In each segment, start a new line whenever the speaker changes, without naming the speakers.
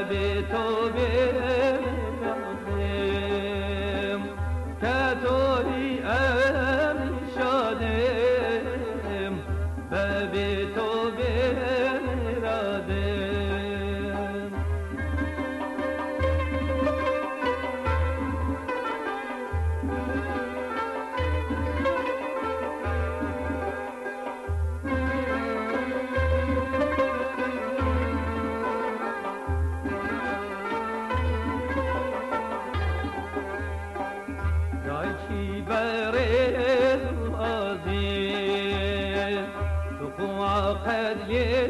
به تو برادم که توی امی شادم به تو برادم قد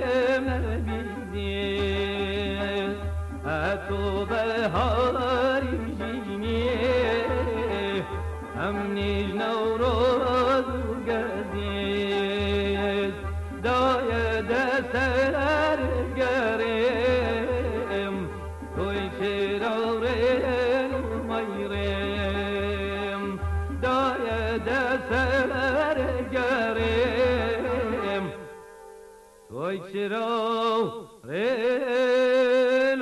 لمبيني أتو بهاري جيني أمني نوروز قديد دايا دسر قريم توي شرورين ميريم دايا دسر قريم وای چرا ریل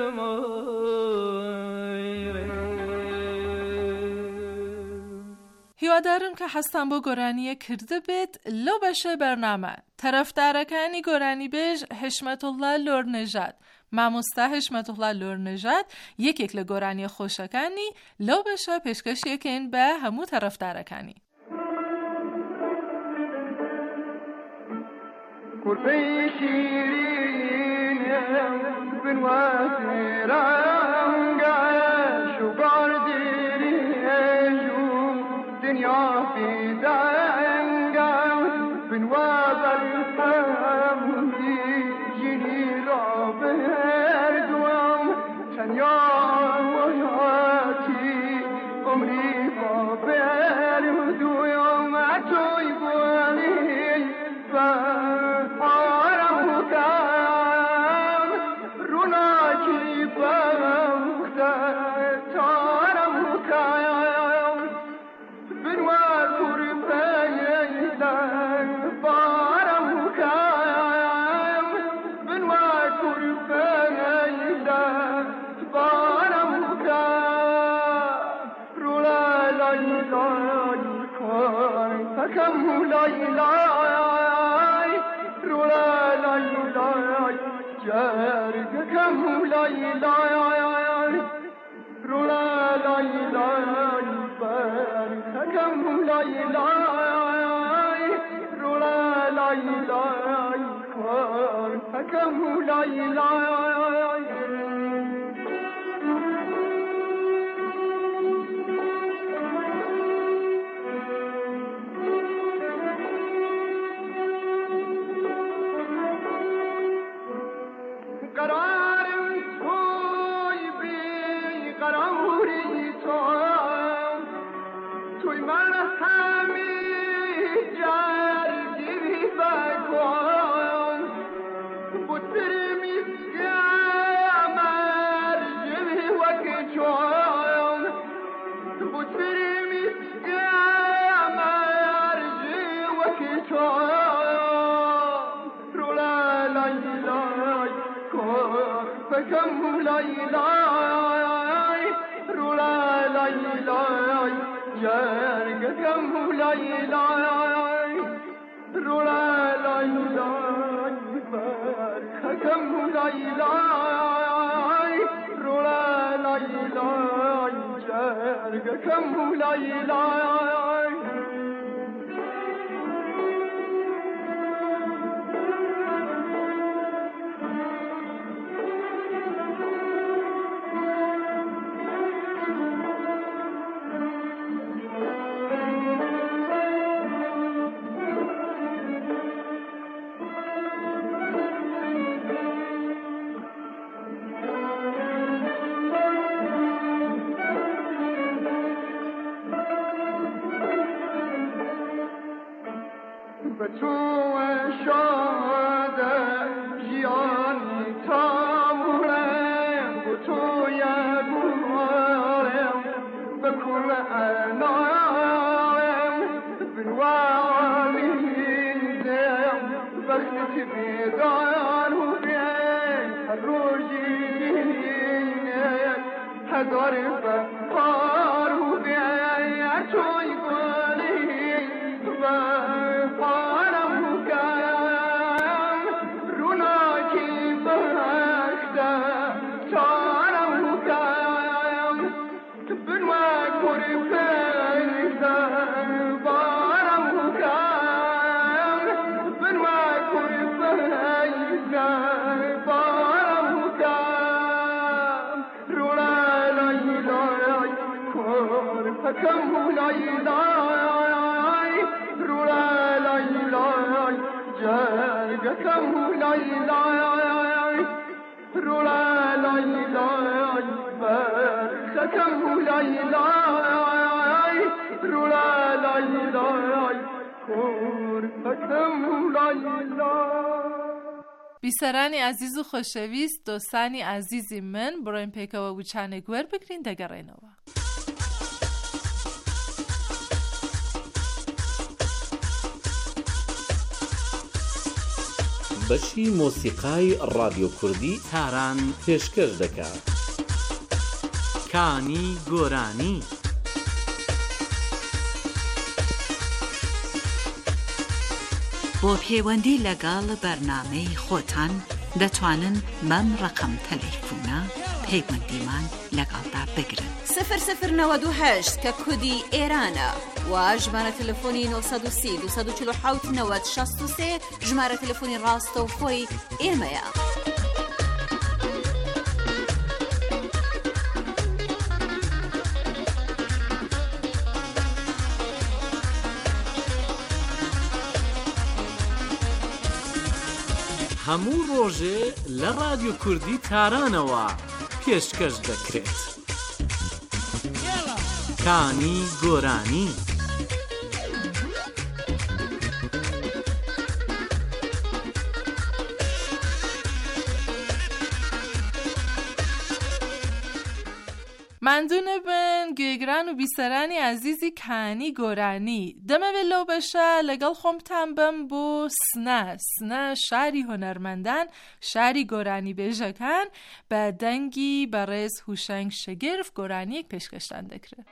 هیوادارم که هستم با گرانی کرده بید لو بشه برنامه طرفدارکانی گرانی بیج حشمت الله لور نژاد ماموستا حشمت الله لور نژاد یک گرانی خوشکانی لو بشه پیشکش یکین به همو طرفدارکانی
كربي شيرين بن واسرانقا شقار ديريجو دنيا في دانقا بن وابرقامي جيني رابر دوام تنيا وياتي عمري بابر ودوام عتوي بوالي
بخت بیدار و بین روزی
نداره بهارو بیار توی گلی بهارم کم روناکی بخته تارم کم بنما کری پیزه بارم کم بنما کری پیزه بارم کم رولا لایلای کر پکم لایلای رولا لایلای جرگکم لایلای رولا لایلای برخکم لایلای رولا لایلای کر پکم لایلای.
بیسرانی عزیز و خوشویست دوستانی عزیزی من برایم پیکا و بوچانه گویر بگرین دگرینوا.
بەشی مۆسیقای ڕادیۆ کوردی
تاران
پێشکەش دەکات.
کانی گۆرانی.
بۆ پەیوەندی لەگەڵ بەرنامەی خۆتان دەتوانن بەم ڕقم تەلەیفۆنە پەیوەندیمان لەگەڵدا بگرن.
0098 کە کودی ئێرانە و ژمارە تەلەفۆنی 930 247 90 63 ژمارە تەلەفۆنی ڕاستەوخۆی ئێمەیە.
هەموو ڕۆژێ لە ڕادیۆ کوردی تارانەوە پێشکەش دەکرێت. کانی گۆرانی.
مندون بن گوێگران و بیسەرانی عزیزی کانی گۆرانی دەمەوێت لەو بەشە لەگەڵ خۆمتان بم بۆ سنە شاری هۆنەرمەندان شاری گۆرانی بێژەکان بە دەنگی بەڕێز هوشەنگ شەگرف گۆرانیەک پێشکەشتان دەکرێت.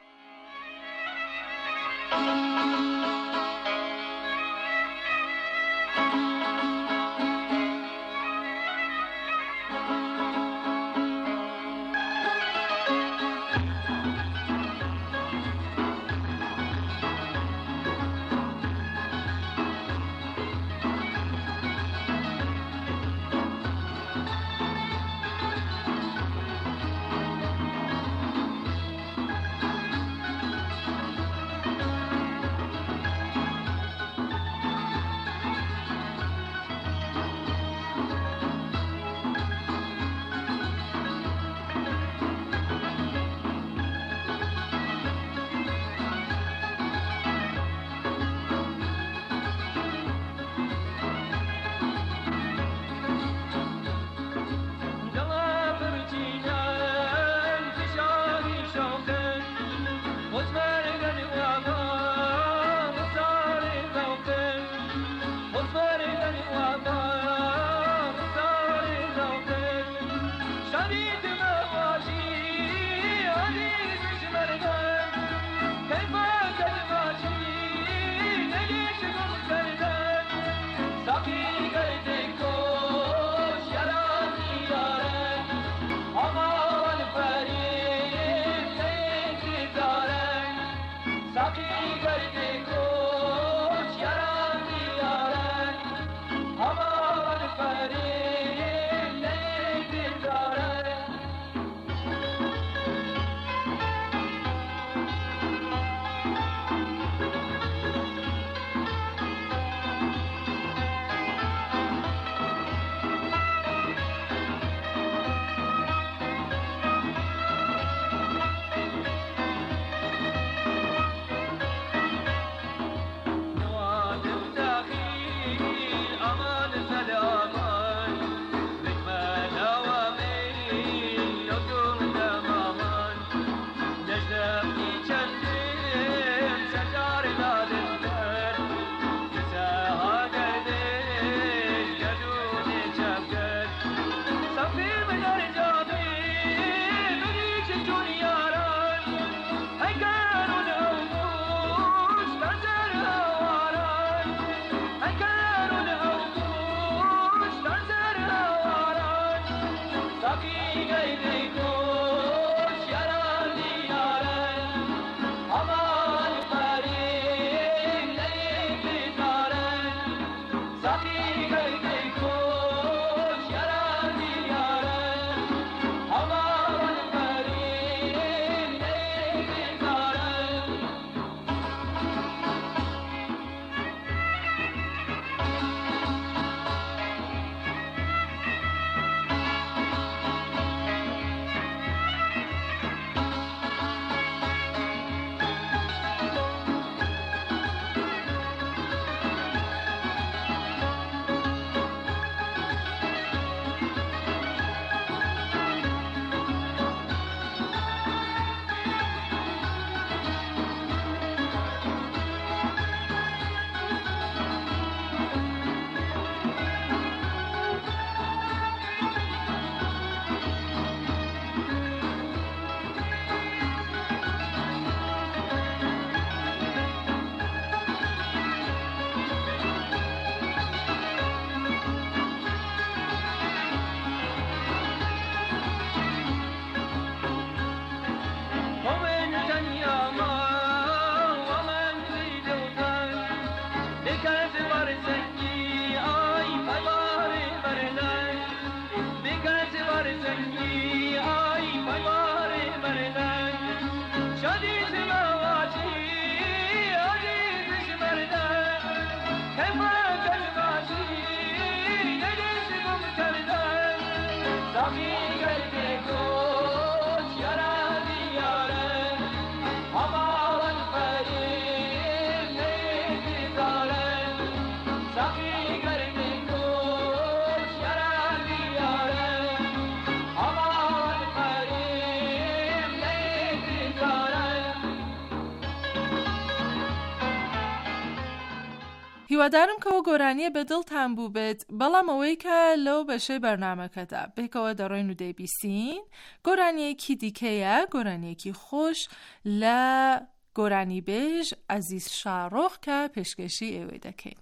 هیوادارم کەەوە گۆرانیە بەدڵتان بوو بێت بەڵام ئەوەی کە لەو بەشەی بەرنامەکەدا بێکەوە دەڕۆین و دەیبیستین گۆرانیەکی دیکەیە، گۆرانیەکی خۆش لە گۆرانی بێژ عەزیز شاڕۆخ کە پێشکەشی ئێوەی دەکەین.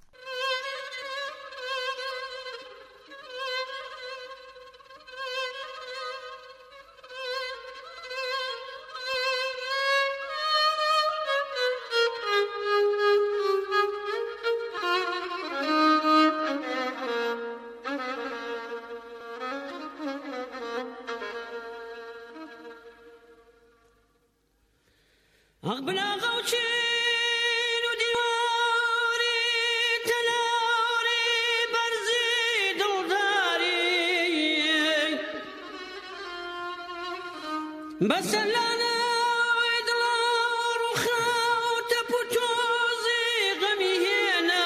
أقبل غوشين وديواري تناري برزي دلداري بس لنا ويدلار وخاوت بوتوزي غمي هنا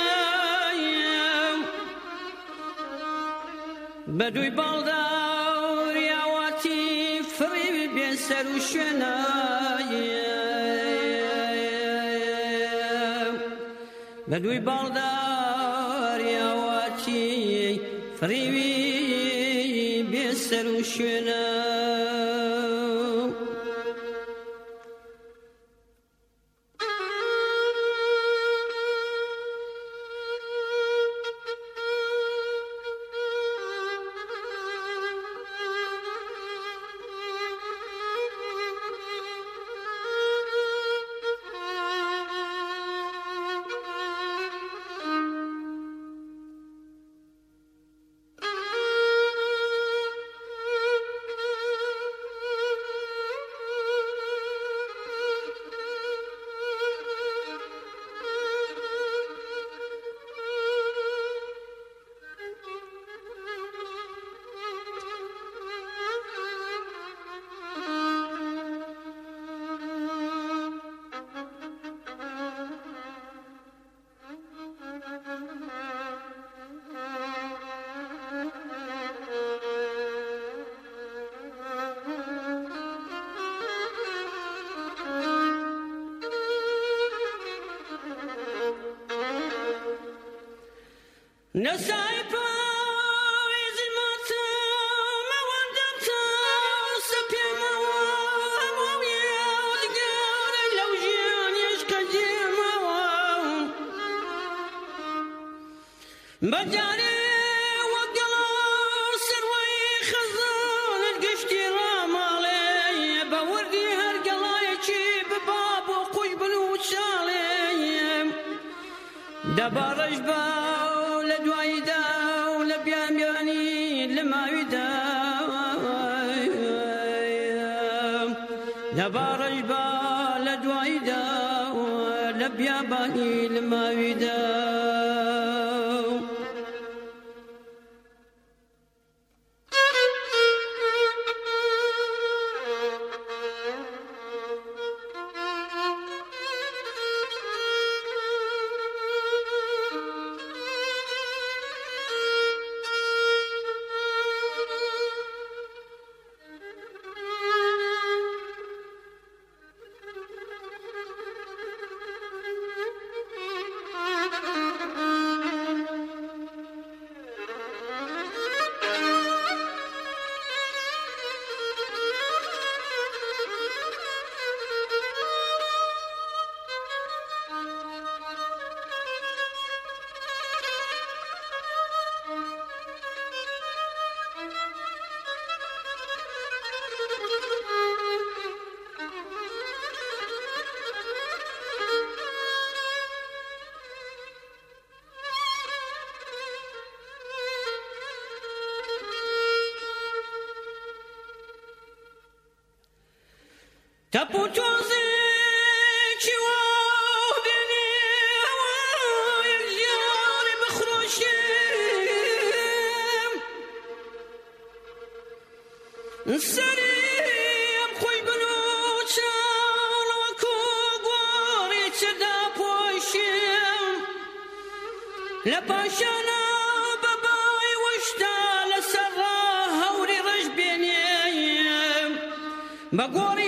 بدوي بالدار يا واتي فري بيسر وشناي بدوی بالدار یا واچی فریوی بسر و شنا نسايبا ويزي ماتا ما وندمتا سبيا ما ويا ودقار لو جيان يشكجي ما بداري وقلا سروي خزان دەبارەش بە لە دواییدا و لە بیانیانی لە ماویدا دەبارەش بە لە دواییدا و لە بیابانی لە ماویدا تەپوتۆزێکی وا بێنێ یەک ژیانی بخرۆشێم سەریم خۆی بنووچان وەکو گۆڕی چەدا پۆشێم لە پاشانە بەبای وەشتا لەسەر ڕاهەوری ڕەش بێنێم بە گۆڕی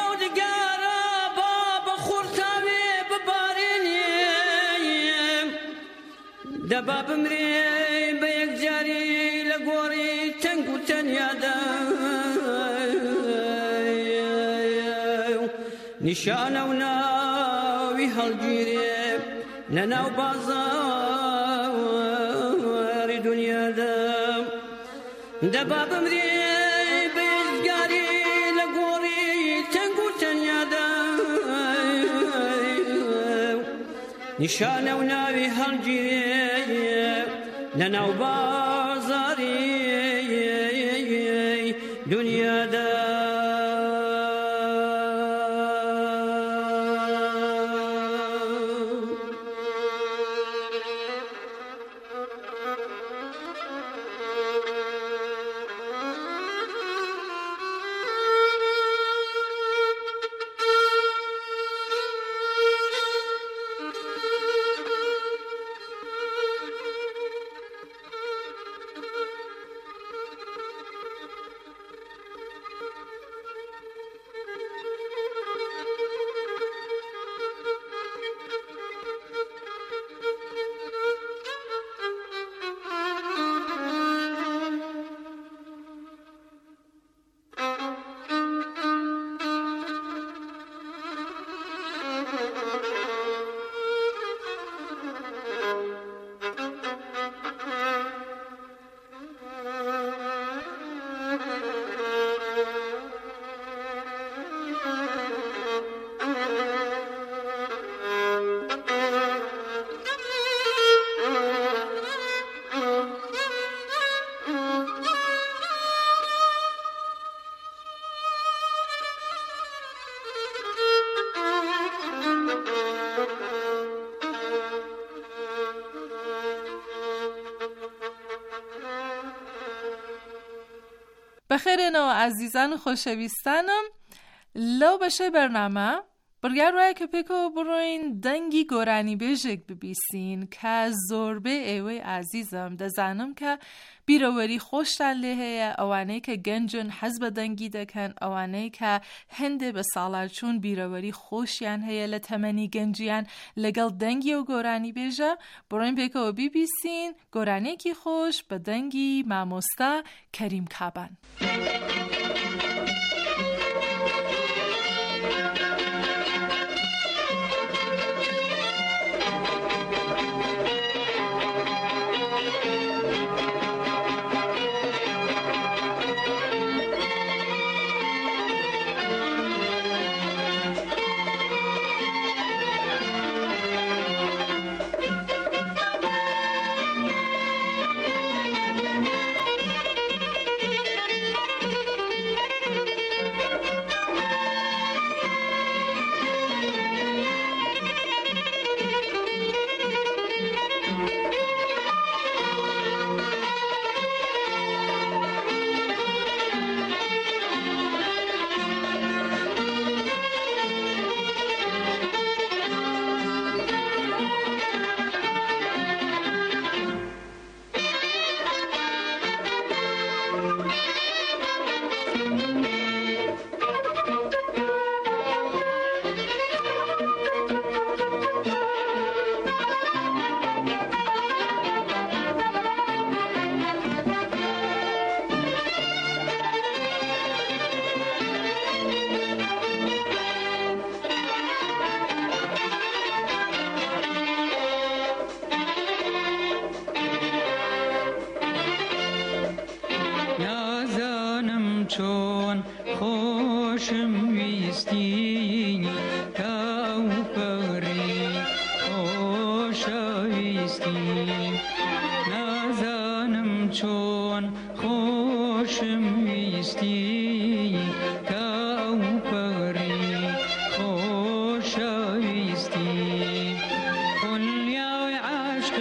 دەبا بمرێ بە یەکجاری لە گۆڕی تەنگ و تەنیادا نیشانە و ناوی هەڵگیرێ لە ناو بازاڕی دونیادا دەبا بمرێ بە یەکجاری لە گۆڕی تەنگ و تەنیادا نیشانە و ناوی هەڵگیرێ لەناو بازاڕی دونیادا
بخێرێنەوە ئازیزان و خۆشەویستانم لەو بەشەی بەرنامە بڕیار وایە کە پێکەوە بڕۆین دەنگی گۆرانی بێژێک ببیسین کە زۆربەی ئێوەی ئازیزم دەزانم کە بیرەوەری خۆشتان لێ هەیە، ئەوانەی کە گەنجن حەز بە دەنگی دەکەن، ئەوانەی کە هەندێ بە ساڵاچوون بیرەوەری خۆشیان هەیە لە تەمەنی گەنجیان لەگەڵ دەنگی و گۆرانی بێژە. بڕۆین پێکەوە بیبیسین گۆرانێکی خۆش بە دەنگی مامۆستا کەریم کابان.
چون خوشم ویستی تا پری خوشایستی نازانم چون خوشم ویستی تا پری خوشایستی قل یا عشق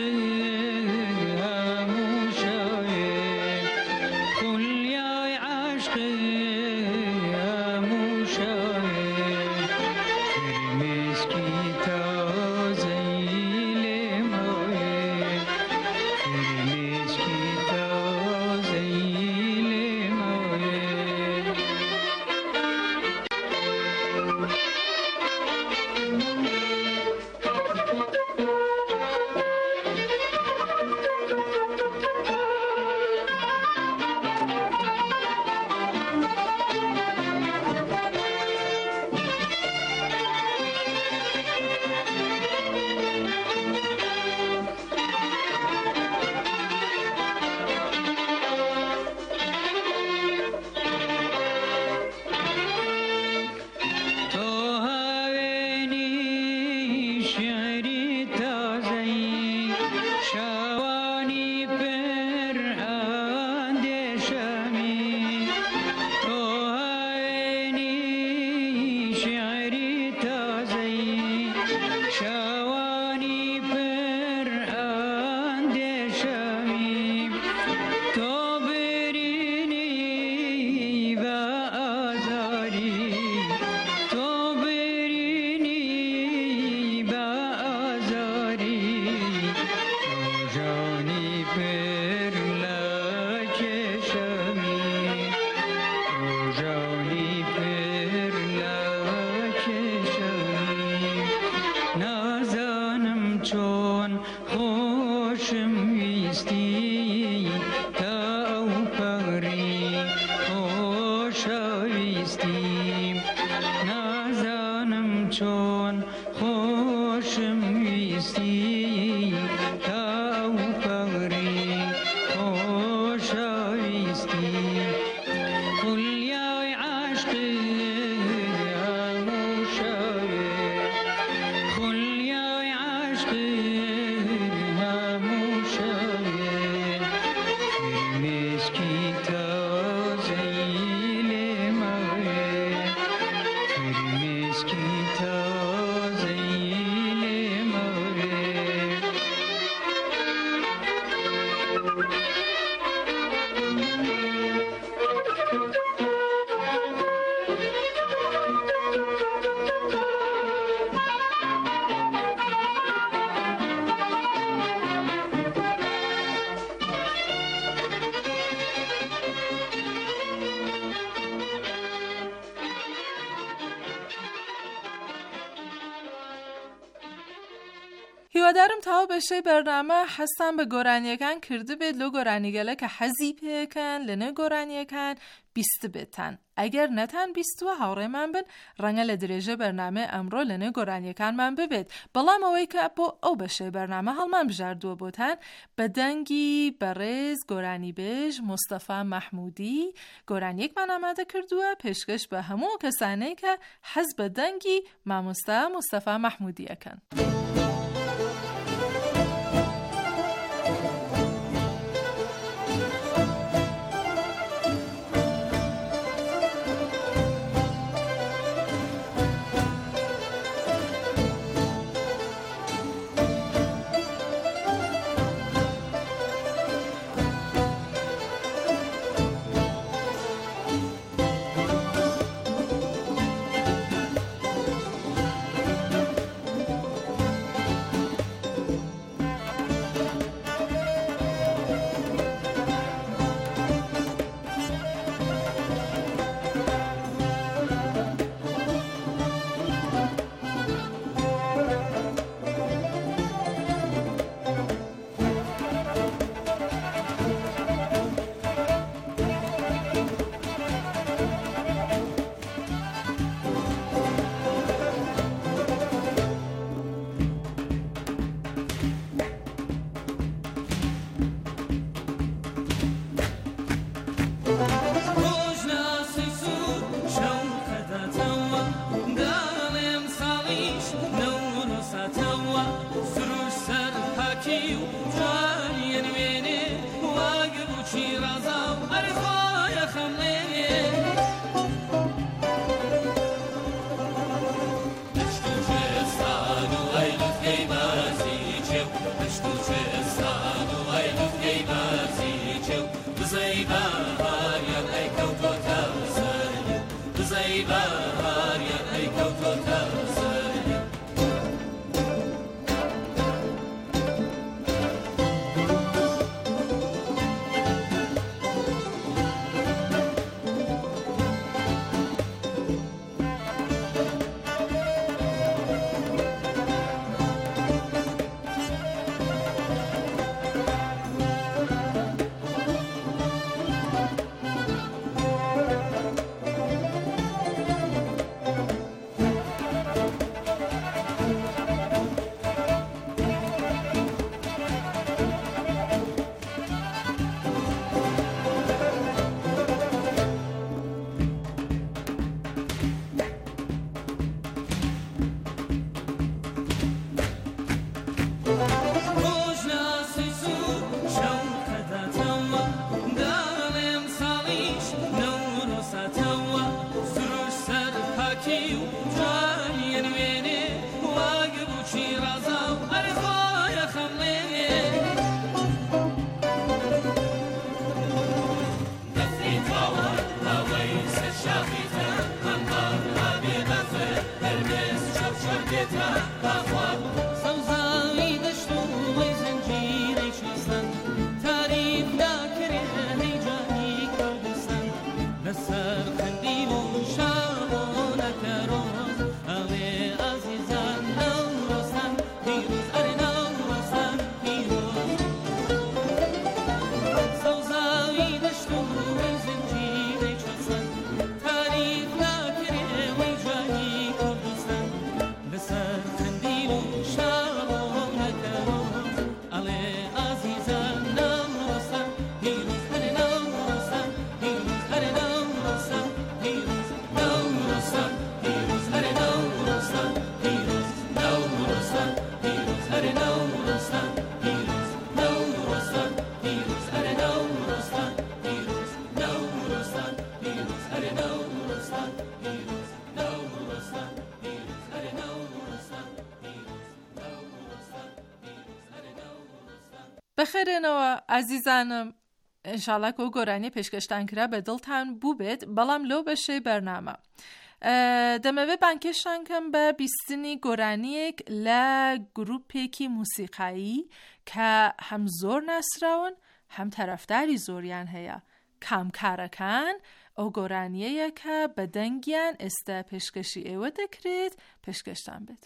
هیوادارم تا بشه برنامه حسن به گۆرانیەکان کرده بێت لۆ گۆرانیگەلە کە حەزی پێکەن لەنێ گۆرانیەکان بیست بێتن. ئەگەر نەتان بیستوە هاوڕێمان بن ڕەنگە لە درێژە بەرنامە ئەمڕۆ لەنێ گۆرانیەکانمان ببێت. بەڵام ئەوەی کە بۆ ئەو بەشەی بەرنامە هەڵمان بژاردووە بۆتان بە دەنگی بەڕێز گۆرانیبێژ مستەفا مەحموودی گۆرانیەکمان ئامادە کردووە پێشکەش بە هەموو کەسانەی کە حەز بە دەنگی مامۆستا مستەفا مەحموودی ئەکەن. بخێرێنەوە ئازیزانم ئینشاڵە کە گۆرانی پێشکەشتان کرا بە دڵتان بوو بێت بەڵام لەو بەشەی بەرنامە دەمەوێت بانکێشان کەم بە بیستنی گۆرانیەک لە گروپێکی موسیقایی کە هەم زۆر ناسراون هەم تەرەفداری زۆریان هەیە کامکارەکان ئەو گۆرانیەیە کە بە دەنگیان ئێستا پێشکەشی ئێوە دەکرێت پێشکەشتان بێت.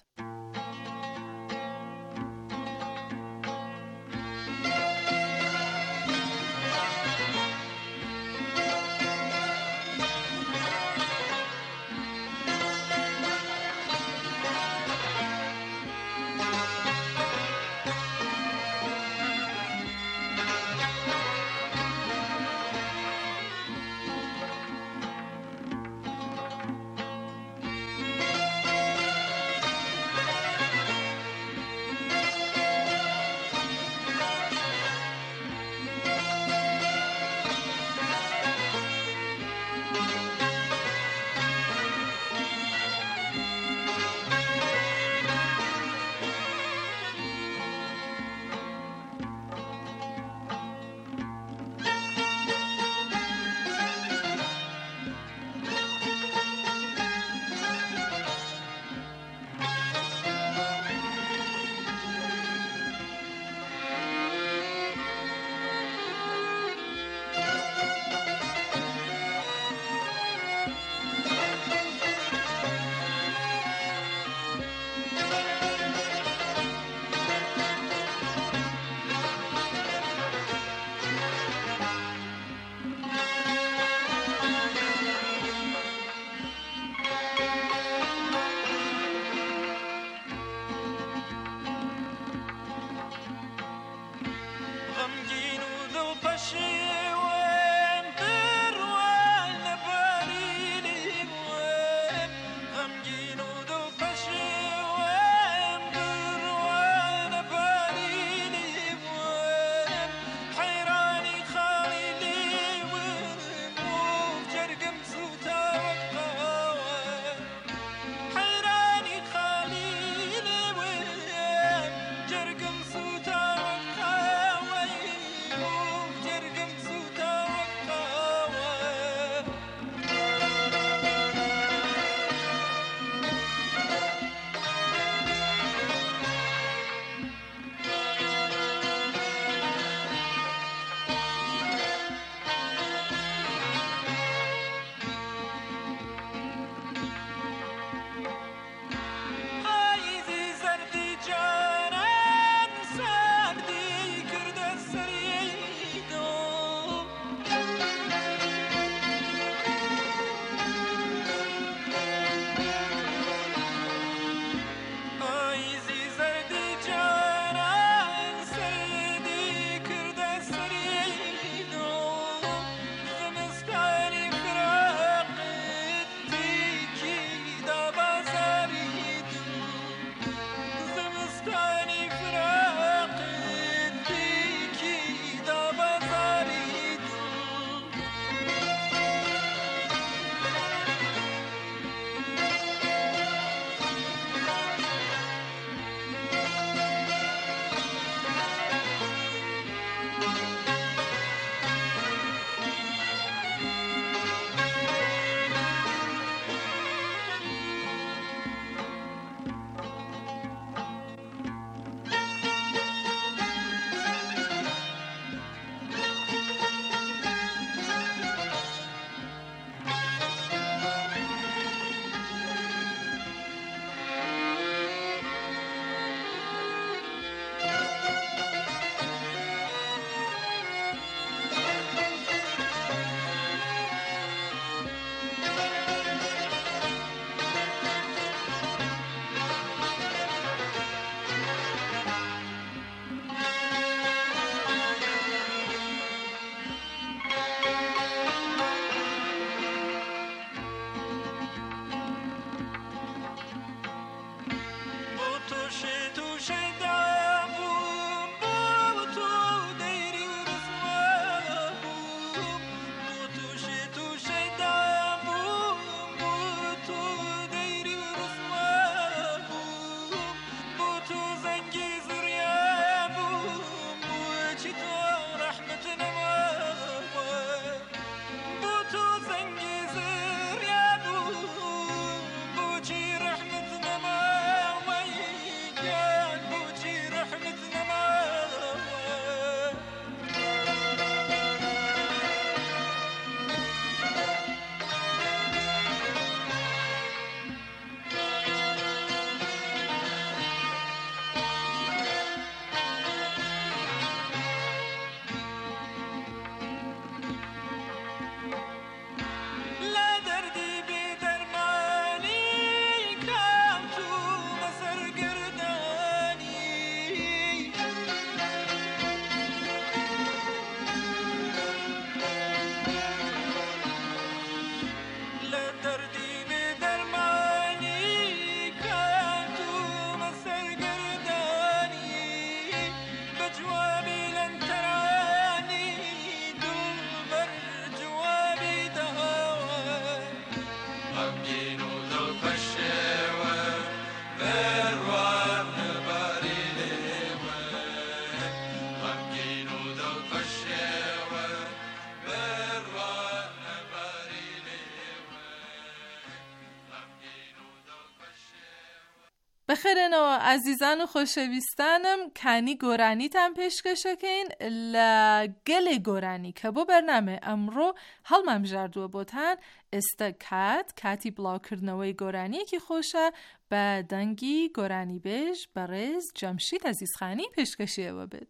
بخیر نو عزیزان و خوشویستانم کنی گورانی تم پیشکشه کن لگل گورانی که با برنامه امرو حال ممجردو بوتن کاتی بلاو کرنوی گورانی که خوشه به دنگی گورانی بیش برز جمشید عزیزخانی پیشکشیه و بید.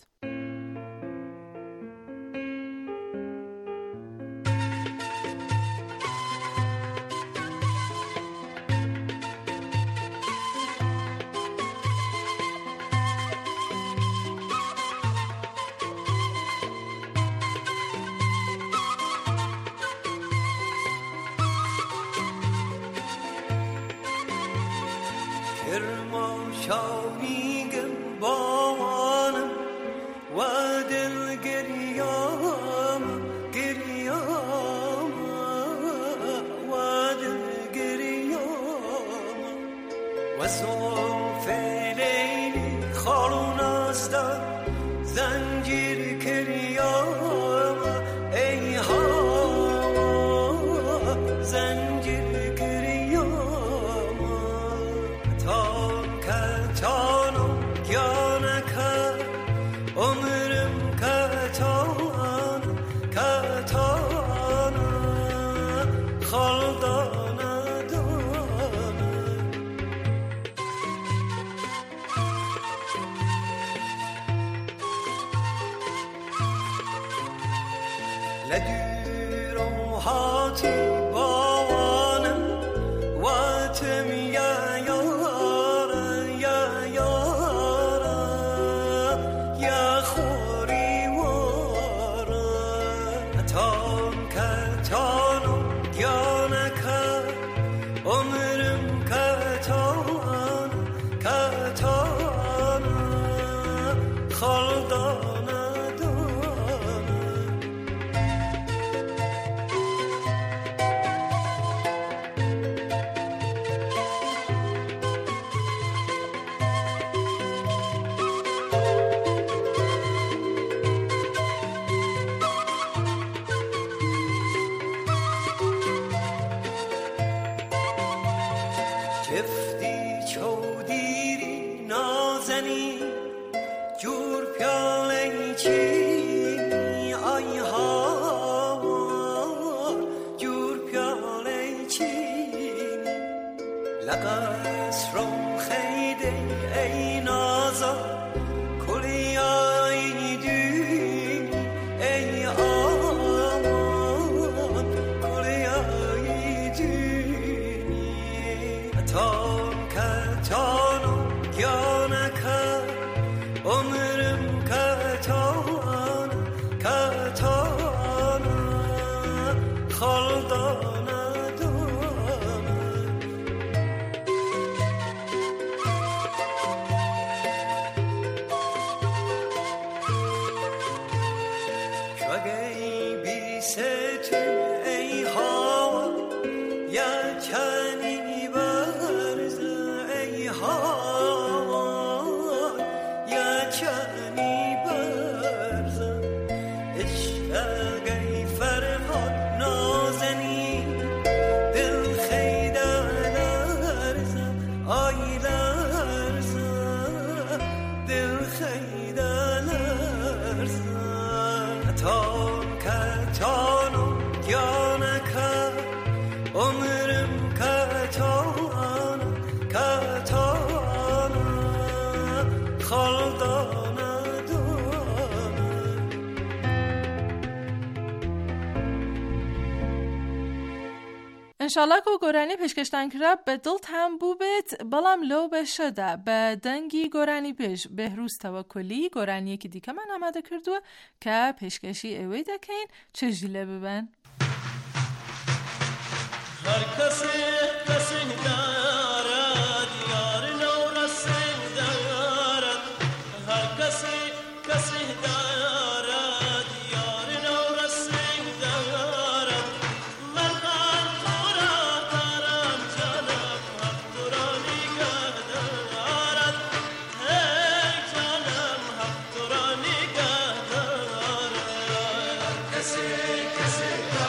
شاهینگم بانم و دل گریام و دل گریام و زلف لیلی خارون است زنجیر کریام ای ها زنجیر کریام تان کتانم گیانکر عمرم کتان خالدان دانم لدورم هاتی بانم و تم لقصرم خیده ای نازا کلی آینی دونی ای آمان کلی آینی دونی تان کتانم گیانکر عمرم کتان خالدان
انشالله که گورانی پیشکشتن کرد به دل تم بوبت بلام لو بشه ده به دنگی گورانی پیش بهروز توکلی گورانی که دیگه من آمده کردو که پیشکشی اوی دکین چه جیله ببن
هر کسی دارد یار نو رسید دارد هر کسی دارد یار نو رسید دارد من هم تو را دارم جانم هم تو را نگه دارد ای جانم هم تو را نگه دارد هر کسی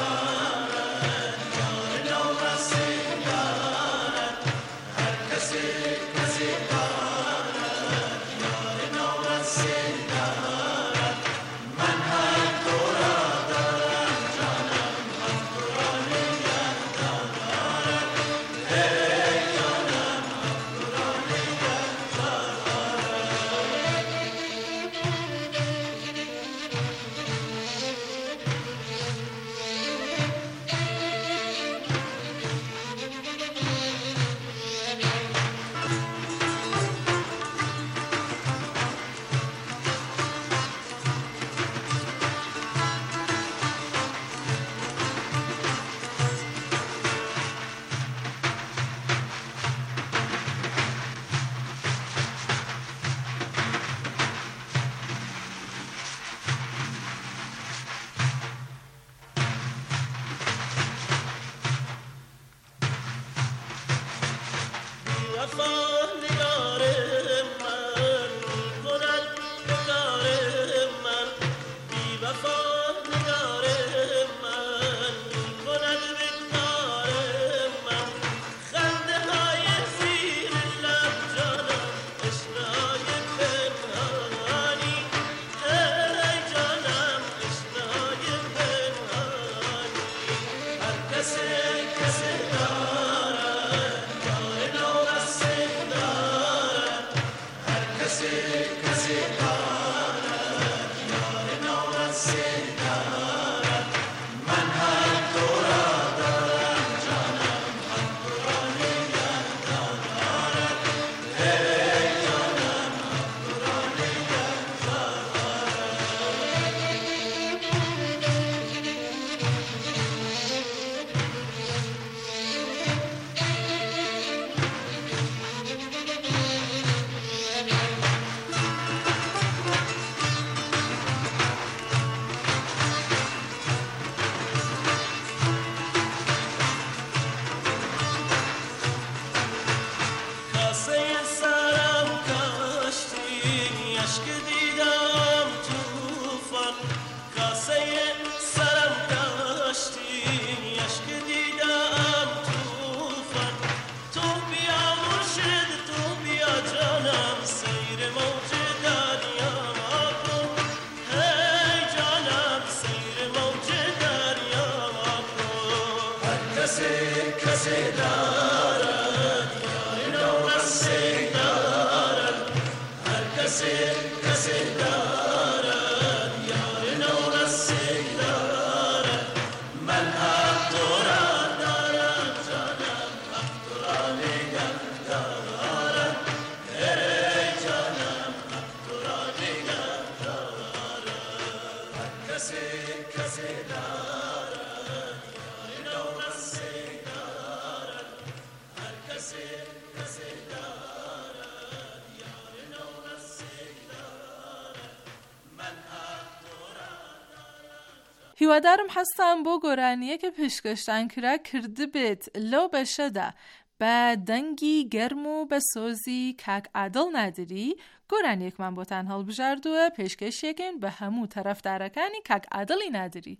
هیوادارم هەستان بۆ گۆرانیەکە پێشکەشتان کرا کردە بێت لەو بەشەدا بە دەنگی گەرم و بە سۆزی کاک عادڵ نادری گۆرانیەکمان بۆتان هەڵبژاردووە پێشکەشێکن بە هەموو تەرەفدارەکانی کاک عادڵی نادری.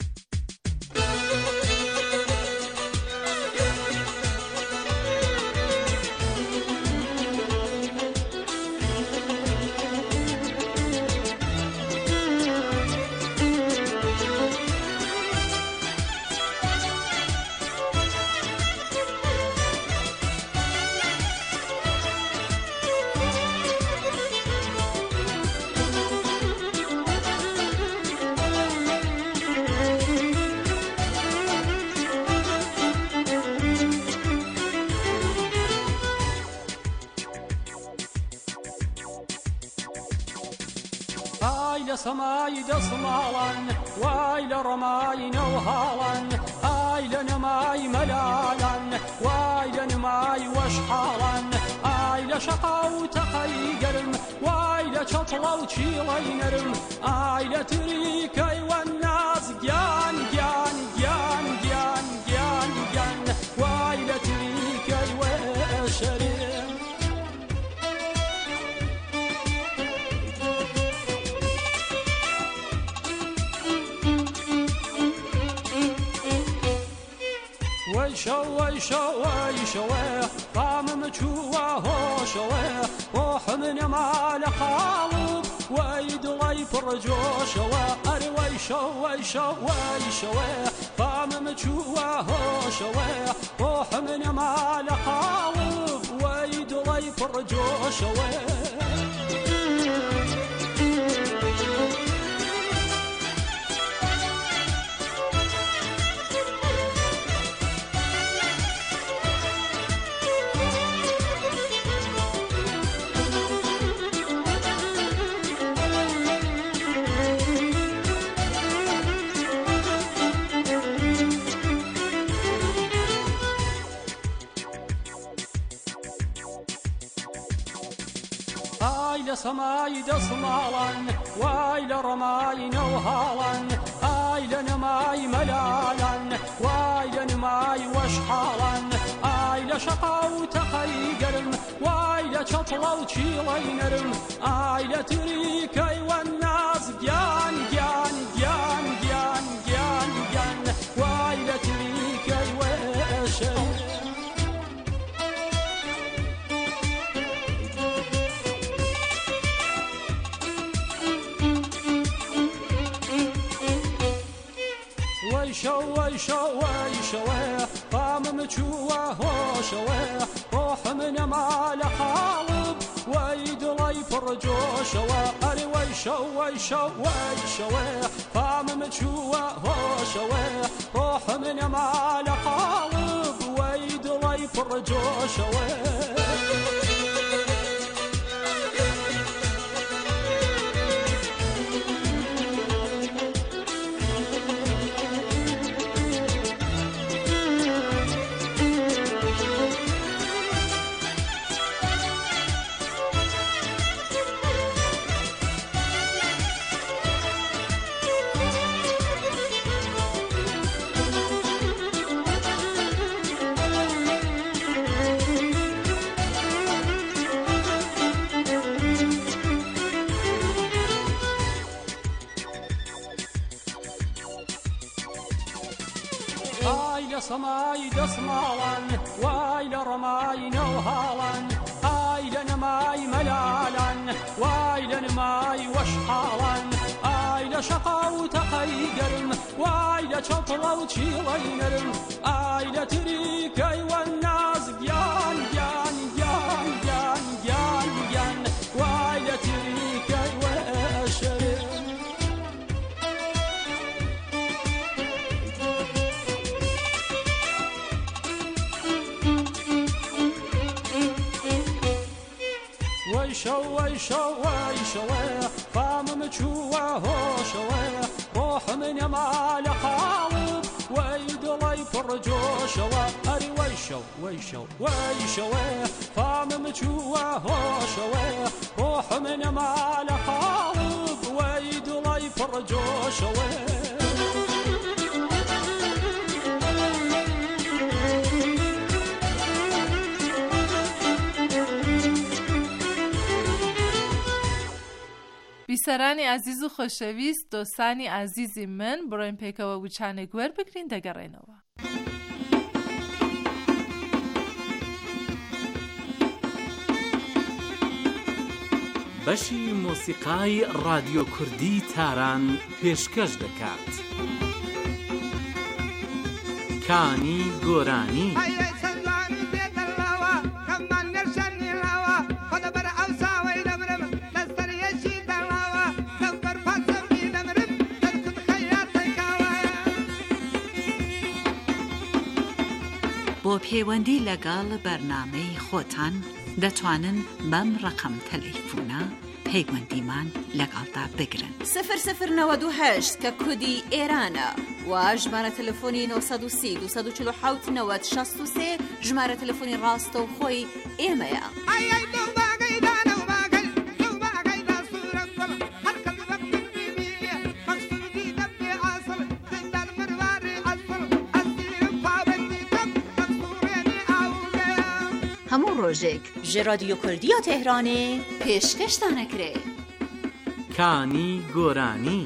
سماي دصمالان وايل رماي نوهالان ايل نماي ملالان وايل نماي وشحالان ايل شقاو تقيقرم وايل شطلو تشيلينرم ايل تريكي والناس جان جان جان جان جان جان وايل تريكي وشرم شوي شوي شوي طعم مشوه هو شوي روح من مال خالب ويد لي فرجو شوي اروي شوي شوي شوي طعم مشوه هو شوي روح من مال خالب ويد لي فرجو شوي سماي دصمالان وايل رماي نوهالان ايل نماي ملالان وايل نماي وشحالان ايل لە شەقا و تەقەی گەرم وای لە چەپڵە و چیڵەی نەرم ئای لە تریکەی وەناز گیان گیان گیان گیان گیان گیان وای لە تریکەی وەشەی وەیشەوە قامم چووە هۆشەوە ڕۆحم نەما لە قاڵب وەی دڵی پڕجۆشەوە ئەرێ وەیشەوە قامم چووە هۆشەوە ڕۆحم نەما لە قاڵب وەی دڵی پڕجۆشەوە سەمای دەسماڵان وای لە ڕەمای نەوهاڵان ئای لە نەمای مەلالان وای لە نمای وەشحاڵان ئای لە شەقا و تەقەی گەرم وای لە چەپڵە و چیڵەی نەرم ئای لە تریکەی وەناز گیان گیان گیان گیان گیان گیان وای لە تریکەی وەشەی وەیشەوە قامم چووە هۆشەوە ڕۆحم نەما لە قاڵب وەی دڵی پڕجۆشەوە ئەری وەیشەوە قامم چووە هۆشەوە ڕۆحم نەما لە قاڵب وەی دڵی پڕجۆشەوە
بیسەرانی عزیز و خۆشەویست دۆستانی عزیزی من بڕۆین پێکەوە وچانێک وەربگرین دەگەڕێنەوە.
بەشی مۆسیقای رادیۆ کوردی تاران پێشکەش دەکات. کانی گۆرانی
بۆ پەیوەندی لەگەڵ بەرنامەی خۆتان دەتوانن بەم ڕقم تەلەیفۆنە پەیوەندیمان لەگەڵدا بگرن
0098 کە کودی ئێرانە و ژمارە تەلەفۆنی 930 247 90 63 ژمارە تەلەفۆنی ڕاستەوخۆی ئێمەیە.
هەموو ڕۆژێک
ژە رادیۆ کوردیە تێهرانێ پێشکەشتانەکرێ.
کانی گۆرانی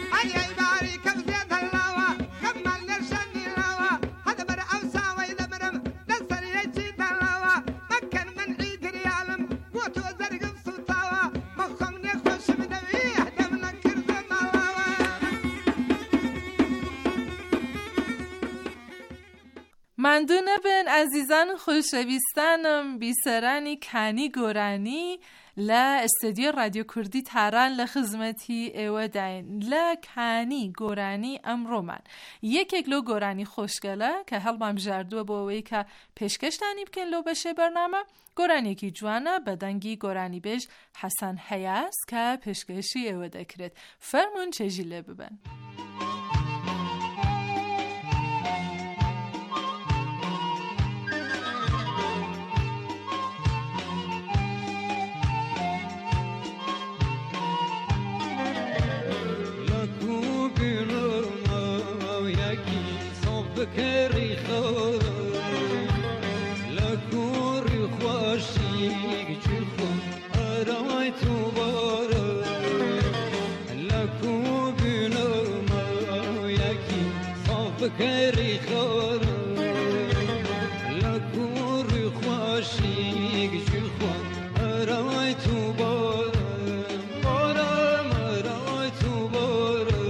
ماندوو نەبن ئازیزان و خۆشەویستانم بیسەرانی کانی گۆرانی لە ئەستێدیۆ رادیۆ کوردی تاران لە خزمەتی ئێوەداین. لە کانی گۆرانی ئەمڕۆمان یەکێک لەو گۆرانی خۆشگەلە کە هەڵمان بژاردووە بۆ ئەوەی کە پێشکەشتانی بکەین لەو بەشێ بەرنامە. گۆرانێکی جوانە بە دەنگی گۆرانی بێژ حەسەن هەیاس کە پێشکەشی ئێوە دەکرێت. فەرموون چێژی لێ ببن.
بكري خو لك فکری خورم لکوری خوشی گجی خون ارای تو بارم بارم ارای تو بارم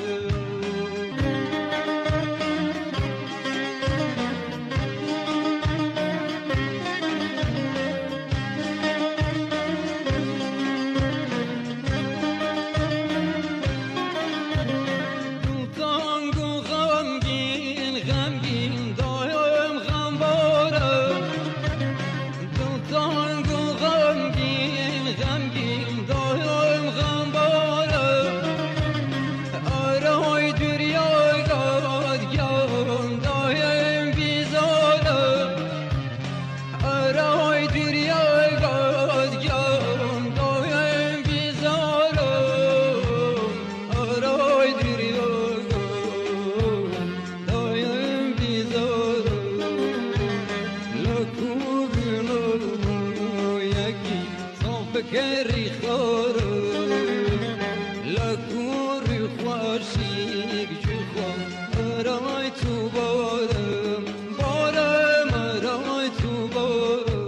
فکری خورم لکوری خوشی گجی خون ارای تو بارم بارم ارای تو بارم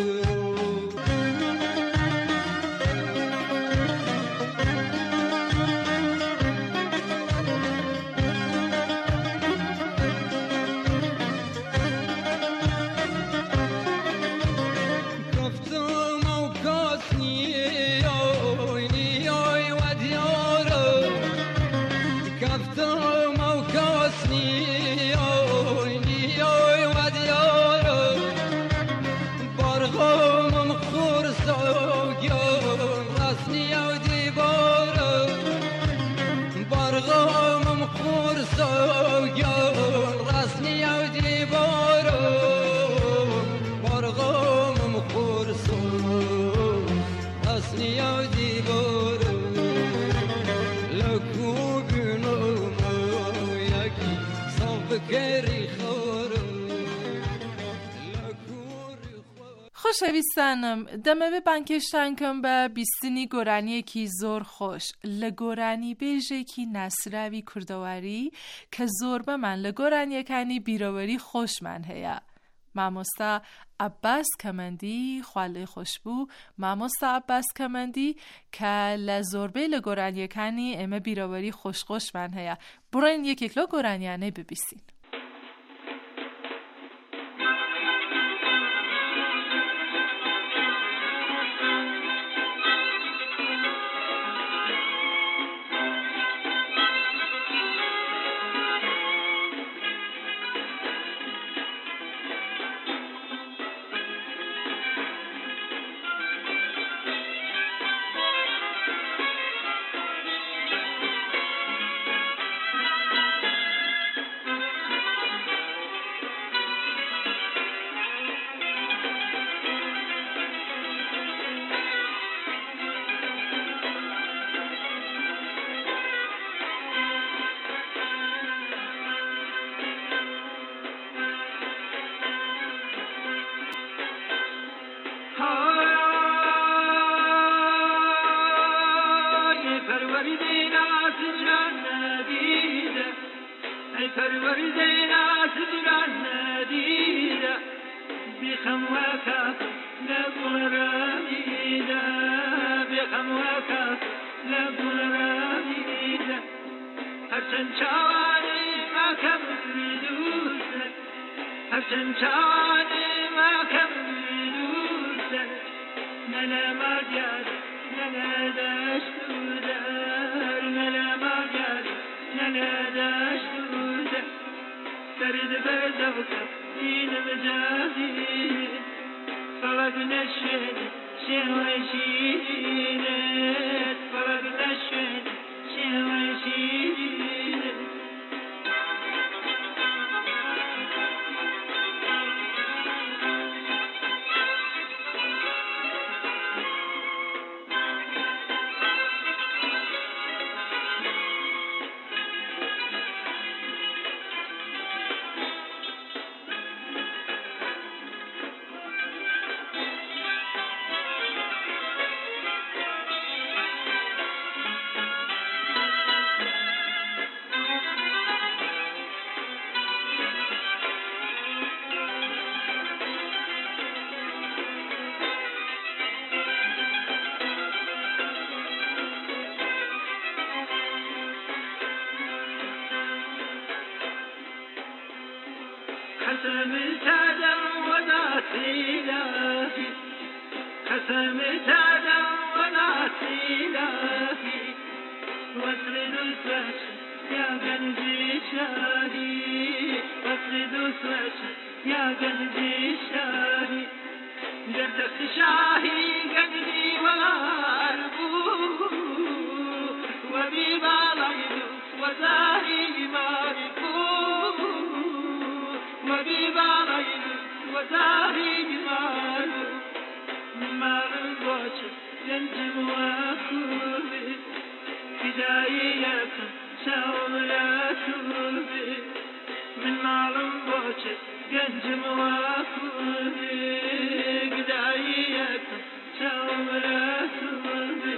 خوشویستانم دمه به بانکشتن کم به بیستنی گرانی کی زور خوش لگرانی بیجه کی نصروی کردواری که زور به من لگرانی کنی بیروری خوش من هیا ماموستا عباس کمندی خاله خوشبو ماموستا عباس کمندی که لزوربه لگرانی کنی امه بیروری خوش من هیا برین یک کلو گرانیانه ببیسین
فمتعدا ونعسيلاهي واسرد الفش يا قلبي شاهي واسرد الفش يا قلبي شاهي جدك شاهي قلبي واربوه وبيبا ليل وزاهي ماركوه وبيبا ليل وزاهي ماركوه ماركوه ينجم وكوبي بداية شاولاتوبي من معلم بوشة ينجم وكوبي بداية شاولاتوبي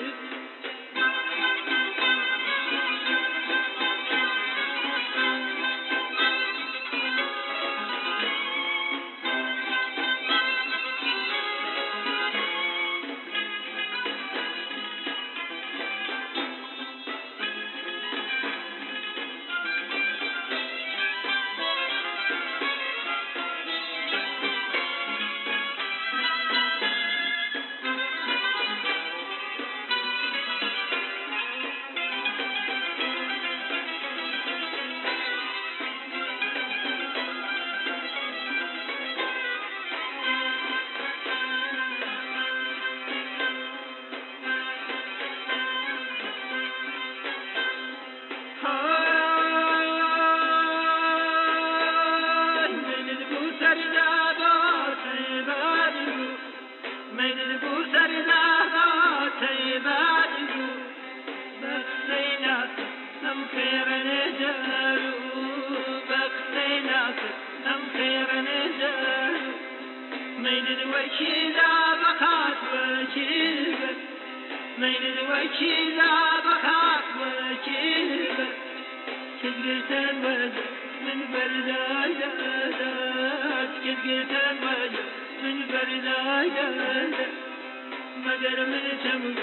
مگر من چمو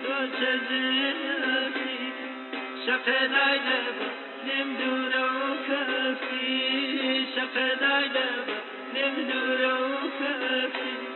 چزنی شقه دایده نم دور و کفی شقه دایده نم دور و کفی